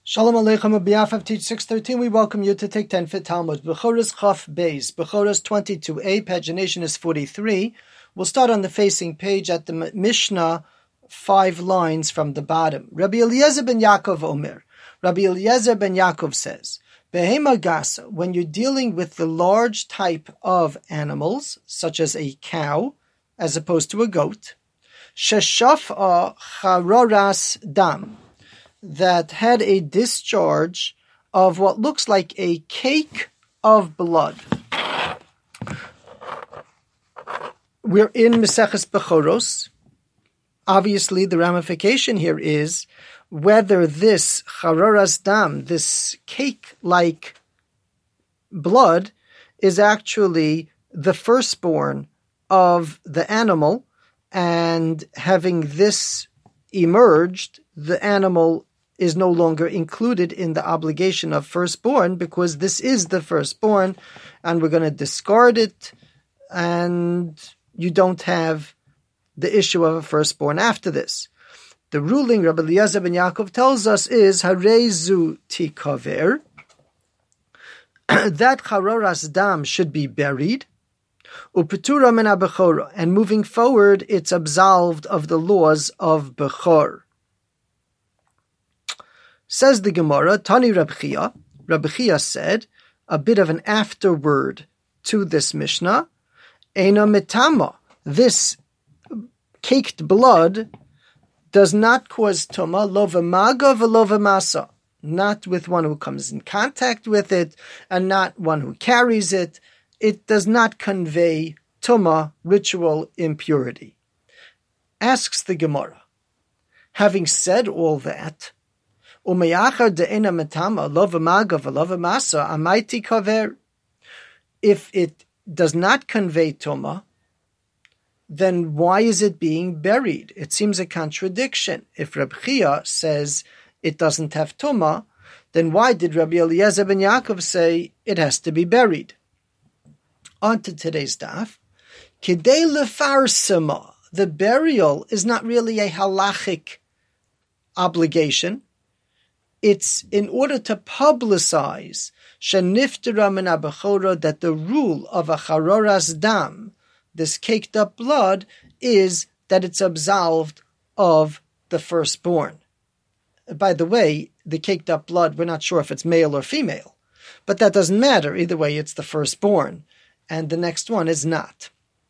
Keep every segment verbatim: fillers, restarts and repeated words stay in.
Shalom Aleichem. On behalf of Teach six thirteen, we welcome you to take ten Fit Talmud. Bechoros Chaf Beis. Bechoros twenty-two A, pagination is forty-three. We'll start on the facing page at the Mishnah, five lines from the bottom. Rabbi Eliezer ben Yaakov Omer. Rabbi Eliezer ben Yaakov says, Behema Gasa, when you're dealing with the large type of animals, such as a cow, as opposed to a goat, Sheshaf'a Charoras Dam, that had a discharge of what looks like a cake of blood. We're in Maseches Bechoros. Obviously, the ramification here is whether this charoras dam, this cake-like blood, is actually the firstborn of the animal, and having this emerged, the animal is no longer included in the obligation of firstborn because this is the firstborn and we're going to discard it, and you don't have the issue of a firstborn after this. The ruling Rabbi Eliezer ben Yaakov tells us is Harezu tikaver, that charoras dam should be buried, upetura min ha-bechora, and moving forward it's absolved of the laws of bechor. Says the Gemara, Tani Reb Chia, Reb Chia said, a bit of an afterword to this Mishnah, Eina mitama, this caked blood does not cause tuma, lo v'maga v'lo v'masa, not with one who comes in contact with it, and not one who carries it. It does not convey tuma, ritual impurity. Asks the Gemara, having said all that, if it does not convey tuma, then why is it being buried? It seems a contradiction. If Reb Chia says it doesn't have tuma, then why did Rabbi Eliezer ben Yaakov say it has to be buried? On to today's daf. Kidei lefarsima, the burial is not really a halachic obligation. It's in order to publicize sheniftera min ha-bechora, that the rule of a charoras dam, this caked up blood, is that it's absolved of the firstborn. By the way, the caked up blood, we're not sure if it's male or female, but that doesn't matter. Either way, it's the firstborn, and the next one is not.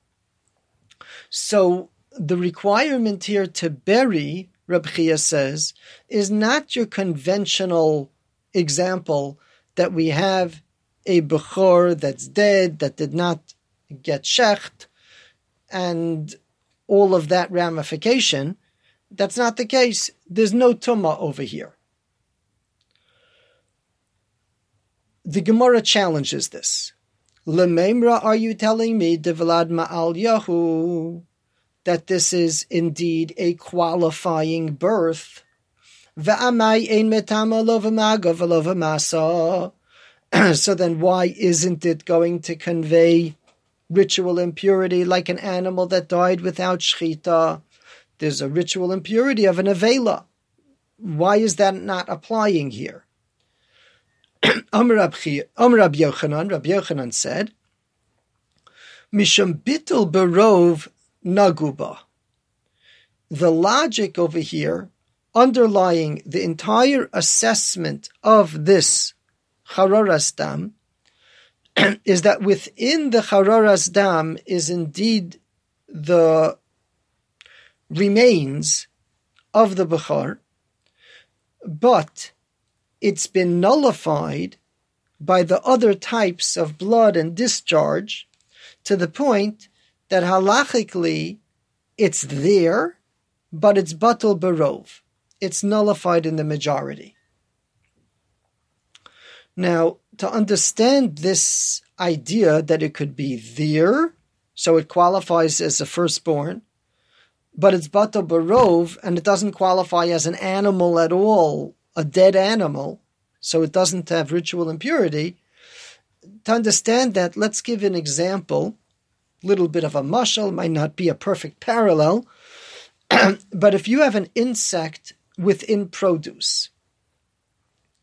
So the requirement here to bury, Reb Chia says, is not your conventional example that we have a bechor that's dead, that did not get shecht, and all of that ramification. That's not the case. There's no tumah over here. The Gemara challenges this. Lememra, are you telling me, Devlad Ma'al Yahu, that this is indeed a qualifying birth? Ve'amai ein metama lo v'maga v'lo v'masa. So then why isn't it going to convey ritual impurity like an animal that died without shchita? There's a ritual impurity of an avela. Why is that not applying here? Amr Rab Yochanan, Rab Yochanan said, Misham bitul berov naguba. The logic over here, underlying the entire assessment of this charoras dam, is that within the charoras dam is indeed the remains of the bechor, but it's been nullified by the other types of blood and discharge to the point that halachically it's there, but it's batul berov. It's nullified in the majority. Now, to understand this idea that it could be there, so it qualifies as a firstborn, but it's batul berov, and it doesn't qualify as an animal at all, a dead animal, so it doesn't have ritual impurity. To understand that, let's give an example. Little bit of a mashal, might not be a perfect parallel, but if you have an insect within produce,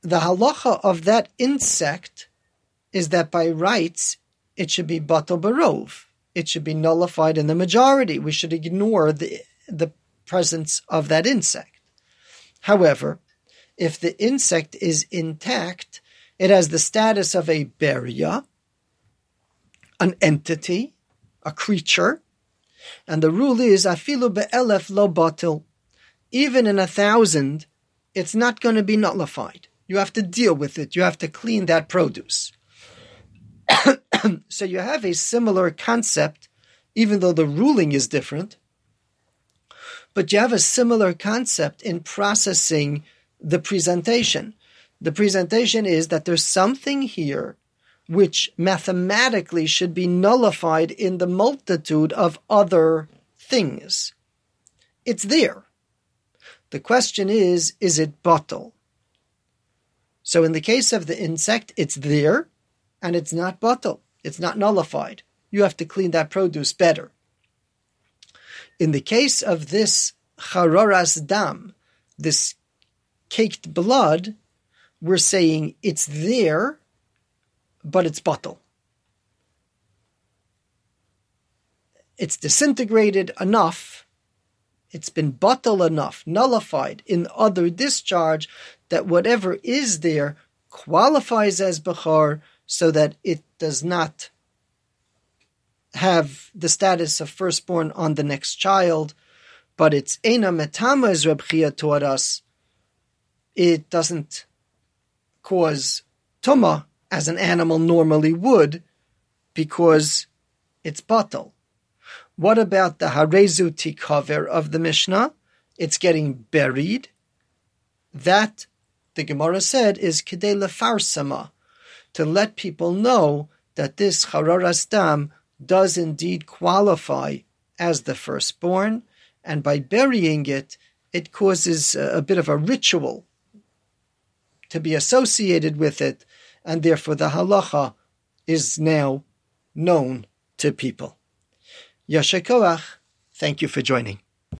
the halacha of that insect is that by rights, it should be batal barov. It should be nullified in the majority. We should ignore the, the presence of that insect. However, if the insect is intact, it has the status of a beria, an entity, a creature, and the rule is afilu be'elef lo batil. Even in a thousand, it's not going to be nullified. You have to deal with it. You have to clean that produce. So you have a similar concept, even though the ruling is different, but you have a similar concept in processing the presentation. The presentation is that there's something here which mathematically should be nullified in the multitude of other things. It's there. The question is, is it batal? So in the case of the insect, it's there, and it's not batal. It's not nullified. You have to clean that produce better. In the case of this chararas dam, this caked blood, we're saying it's there, but it's batal. It's disintegrated enough, it's been batal enough, nullified in other discharge, that whatever is there qualifies as bechor, so that it does not have the status of firstborn on the next child, but it's eina metama, as Reb Chia taught us. It doesn't cause tuma as an animal normally would, because it's batal. What about the harezu tikaver of the Mishnah? It's getting buried. That, the Gemara said, is kedei lefarsama, to let people know that this chararas dam does indeed qualify as the firstborn, and by burying it, it causes a bit of a ritual to be associated with it, and therefore the halacha is now known to people. Yasher koach, thank you for joining.